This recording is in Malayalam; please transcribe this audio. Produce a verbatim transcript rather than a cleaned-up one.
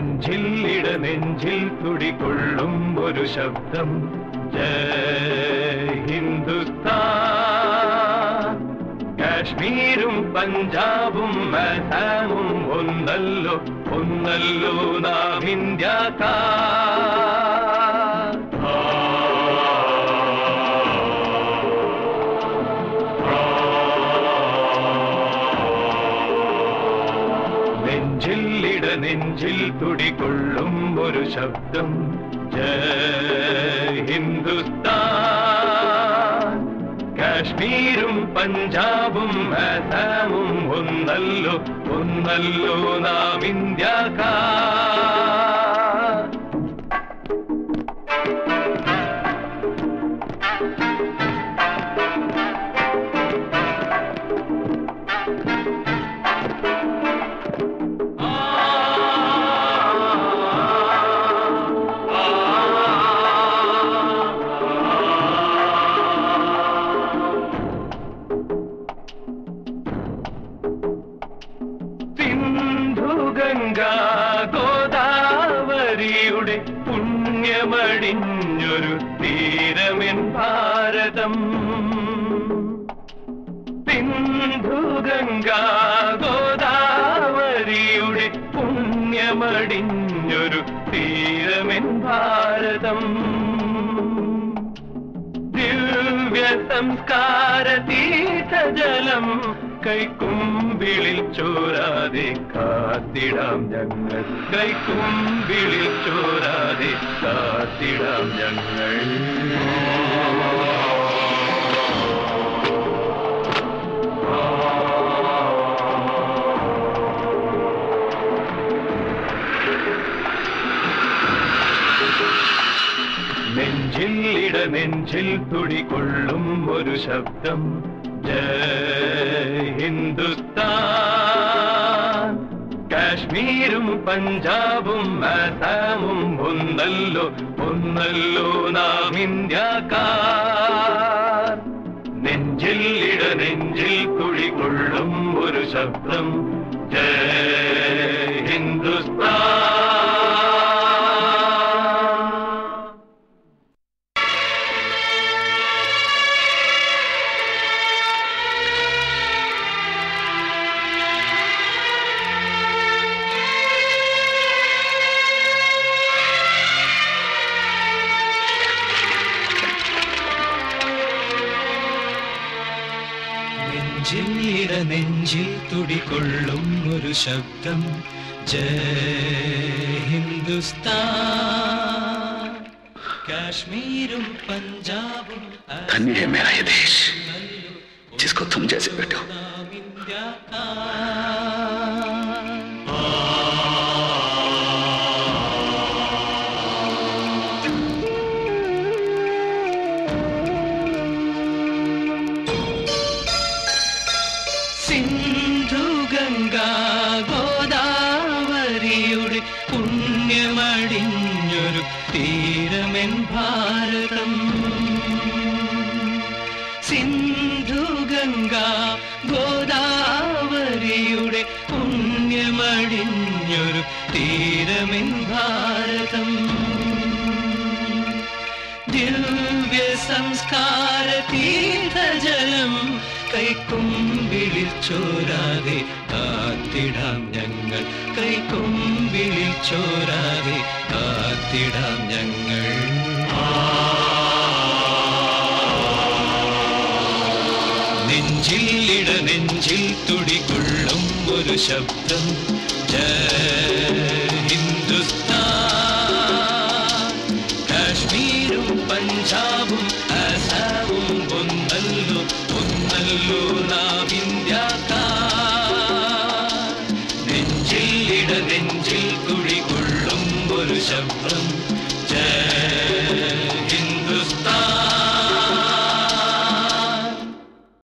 നെഞ്ചിൽ ഇട നെഞ്ചിൽ തുടികൊള്ളും ഒരു ശബ്ദം ജയ് ഹിന്ദുസ്ഥാൻ. കാശ്മീരും പഞ്ചാബും ആസാമും ഒന്നല്ലോ ഒന്നല്ലോ നാം ഇന്ത്യക്കാർ. നെഞ്ചിൽ ഇട നെഞ്ചിൽ തുടികൊള്ളും ഒരു ശബ്ദം ജയ് ഹിന്ദുസ്ഥാൻ. കാശ്മീരും പഞ്ചാബും ആസാമും ഒന്നല്ലോ ഒന്നല്ലോ നാം ഇന്ത്യക്കാർ. ഗംഗാ ഗോദാവരിയുടെ പുണ്യമടിഞ്ഞൊരു തീരമെൻ ഭാരതം. സിന്ധു ഗംഗാ ഗോദാവരിയുടെ പുണ്യമടിഞ്ഞൊരു തീരമെൻ ഭാരതം. ദിവ്യ സംസ്കാര തീർത്ഥജലം കൈക്കുമ്പിളിൽ ചോരാതെ കാത്തിടാം ഞങ്ങൾ. കൈക്കുമ്പിളിൽ ചോരാതെ കാത്തിടാം ഞങ്ങൾ. നെഞ്ചിൽ ഇട നെഞ്ചിൽ തുടികൊള്ളും ഒരു ശബ്ദം ജയ് ഹിന്ദുസ്ഥാൻ. കാശ്മീരും പഞ്ചാബും ആസാമും ഒന്നല്ലോ ഒന്നല്ലോ നാം ഇന്ത്യക്കാർ. നെഞ്ചിൽ ഇട നെഞ്ചിൽ തുടികൊള്ളും ഒരു ശബ്ദം ജയ് ഹിന്ദുസ്ഥാൻ. നെഞ്ചിൽ ഇട നെഞ്ചിൽ തുടികൊള്ളും ഒരു ശബ്ദം ജയ് ഹിന്ദുസ്ഥാൻ. കാശ്മീരും പഞ്ചാബും धन्य है मेरा ये देश जिसको तुम जैसे बेटे हो. സിന്ധു ഗംഗാ ഗോദാവരിയുടെ പുണ്യമടിഞ്ഞൊരു തീരമെൻ ഭാരതം. സിന്ധു ഗംഗാ ഗോദാവരിയുടെ പുണ്യമടിഞ്ഞൊരു തീരമെൻ ഭാരതം. ദിവ്യ സംസ്കാര തീർത്ഥജലം കൈക്കുമ്പിളിൽ ചോരാതെ കാത്തിടാം ഞങ്ങൾ. കൈക്കുമ്പിളിൽ ചോരാതെ കാത്തിടാം ഞങ്ങൾ. നെഞ്ചിൽ ഇട നെഞ്ചിൽ തുടികൊള്ളും ഒരു ശബ്ദം ജയ് ഹിന്ദുസ്ഥാൻ. കാശ്മീരും പഞ്ചാബും ആസാമും ഒന്നല്ലോ ഒന്നല്ലോ നാം ഇന്ത്യക്കാർ. നെഞ്ചിൽ ഇട നെഞ്ചിൽ തുടികൊള്ളും ഒരു ശബ്ദം